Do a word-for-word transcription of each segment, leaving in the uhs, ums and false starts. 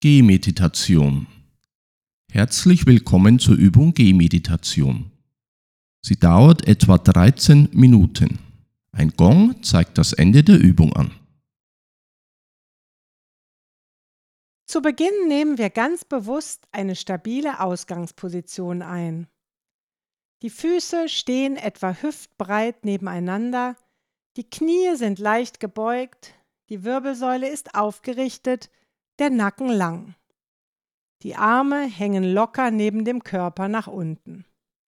Gehmeditation. Herzlich willkommen zur Übung Gehmeditation. Sie dauert etwa dreizehn Minuten. Ein Gong zeigt das Ende der Übung an. Zu Beginn nehmen wir ganz bewusst eine stabile Ausgangsposition ein. Die Füße stehen etwa hüftbreit nebeneinander, die Knie sind leicht gebeugt, die Wirbelsäule ist aufgerichtet, der Nacken lang. Die Arme hängen locker neben dem Körper nach unten.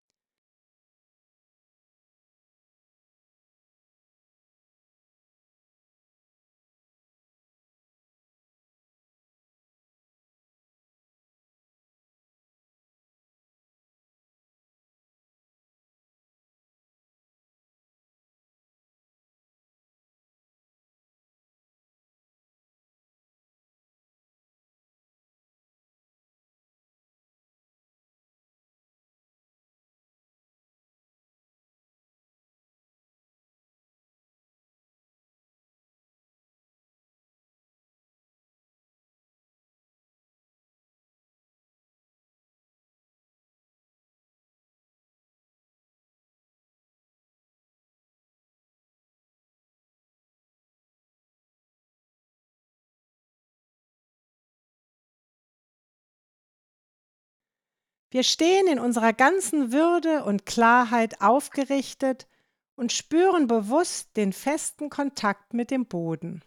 Wir stehen in unserer ganzen Würde und Klarheit aufgerichtet und spüren bewusst den festen Kontakt mit dem Boden.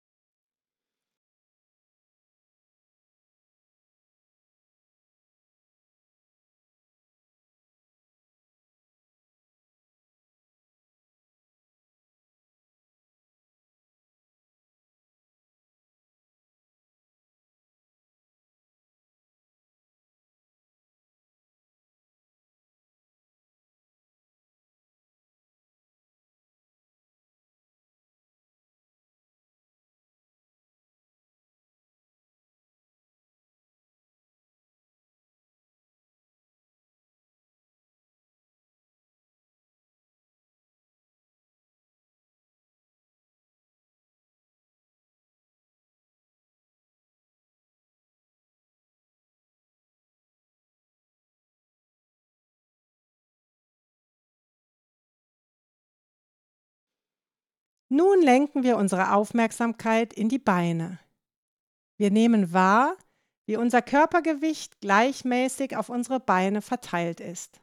Nun lenken wir unsere Aufmerksamkeit in die Beine. Wir nehmen wahr, wie unser Körpergewicht gleichmäßig auf unsere Beine verteilt ist.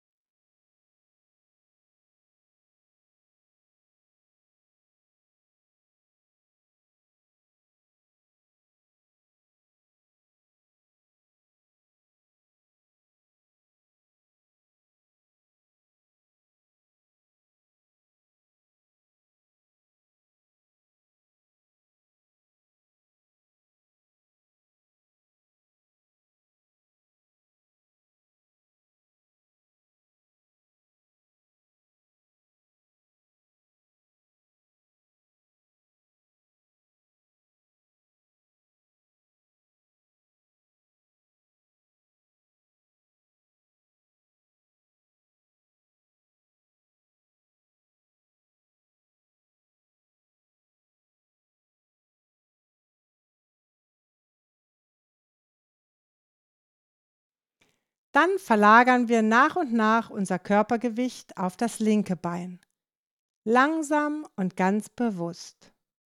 Dann verlagern wir nach und nach unser Körpergewicht auf das linke Bein. Langsam und ganz bewusst.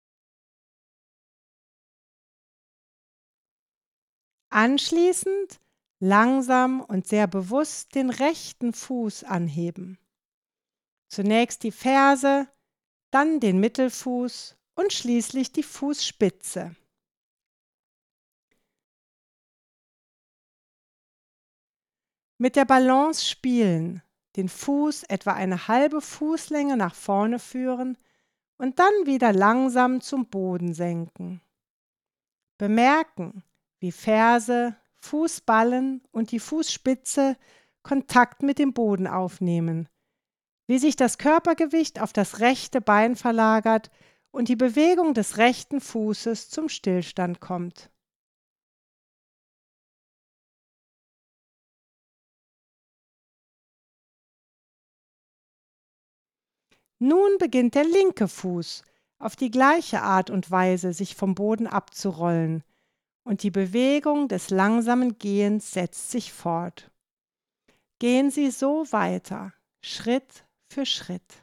Anschließend langsam und sehr bewusst den rechten Fuß anheben. Zunächst die Ferse, dann den Mittelfuß und schließlich die Fußspitze. Mit der Balance spielen, den Fuß etwa eine halbe Fußlänge nach vorne führen und dann wieder langsam zum Boden senken. Bemerken, wie Ferse, Fußballen und die Fußspitze Kontakt mit dem Boden aufnehmen, wie sich das Körpergewicht auf das rechte Bein verlagert und die Bewegung des rechten Fußes zum Stillstand kommt. Nun beginnt der linke Fuß auf die gleiche Art und Weise sich vom Boden abzurollen und die Bewegung des langsamen Gehens setzt sich fort. Gehen Sie so weiter, Schritt für Schritt.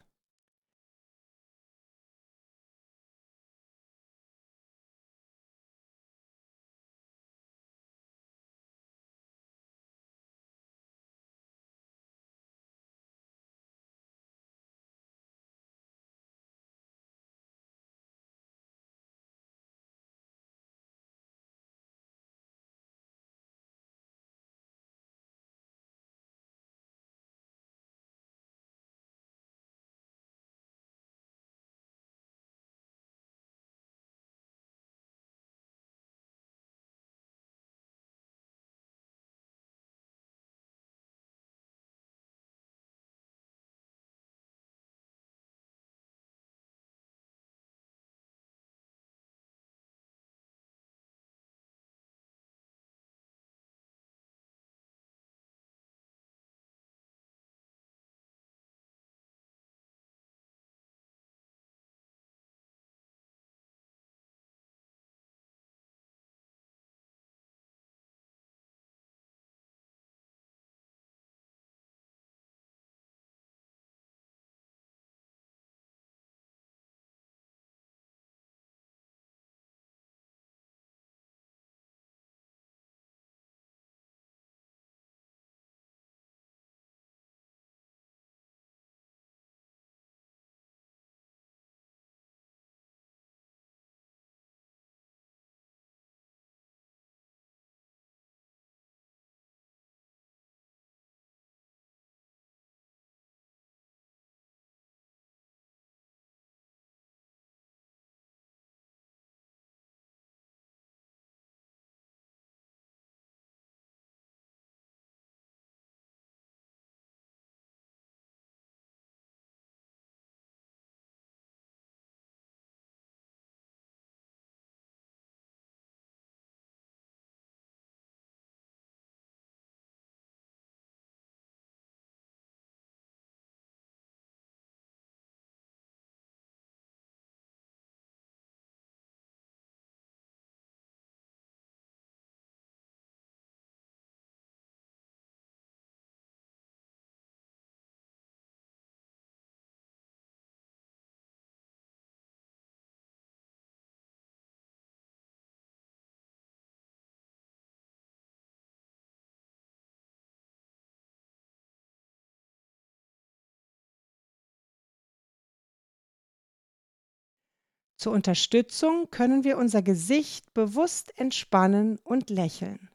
Zur Unterstützung können wir unser Gesicht bewusst entspannen und lächeln.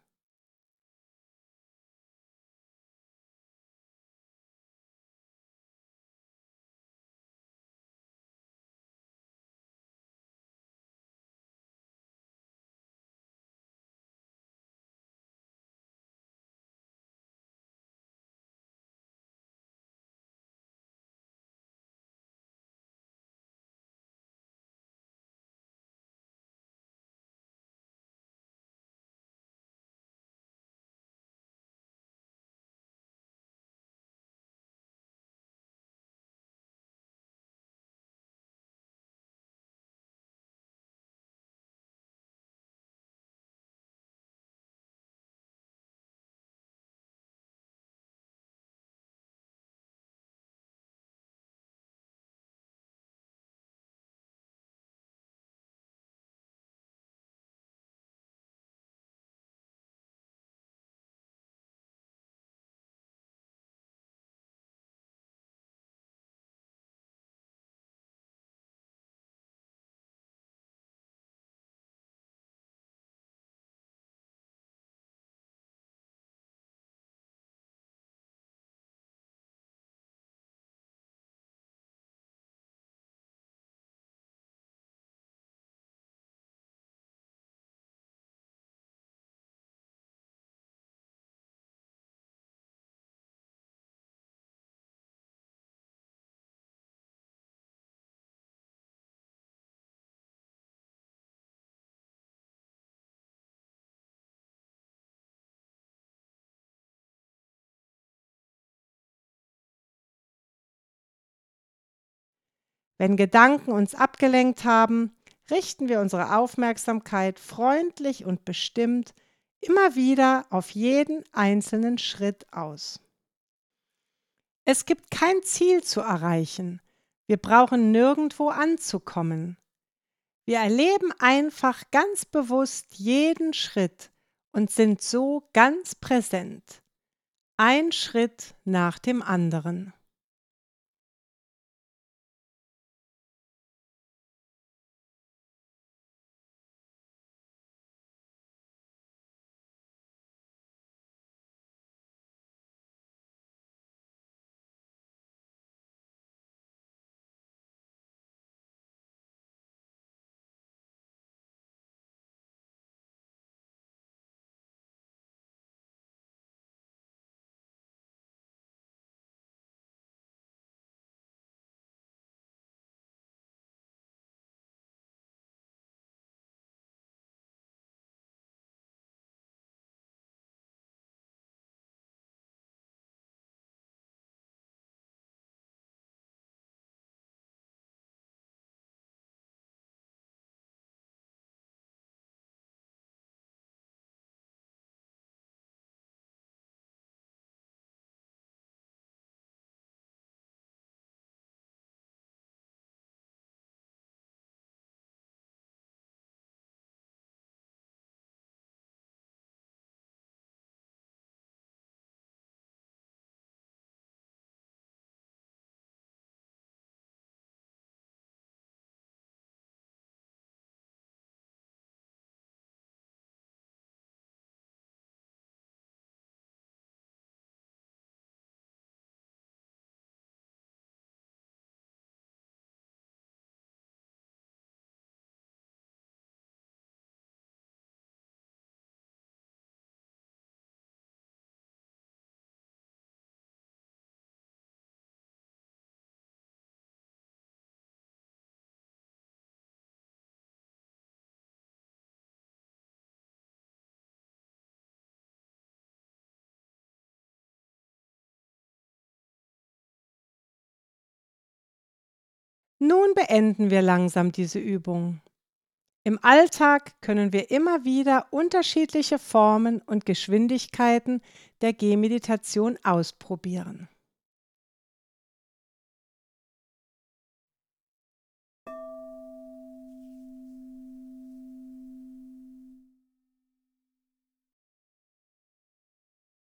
Wenn Gedanken uns abgelenkt haben, richten wir unsere Aufmerksamkeit freundlich und bestimmt immer wieder auf jeden einzelnen Schritt aus. Es gibt kein Ziel zu erreichen. Wir brauchen nirgendwo anzukommen. Wir erleben einfach ganz bewusst jeden Schritt und sind so ganz präsent. Ein Schritt nach dem anderen. Nun beenden wir langsam diese Übung. Im Alltag können wir immer wieder unterschiedliche Formen und Geschwindigkeiten der Gehmeditation ausprobieren.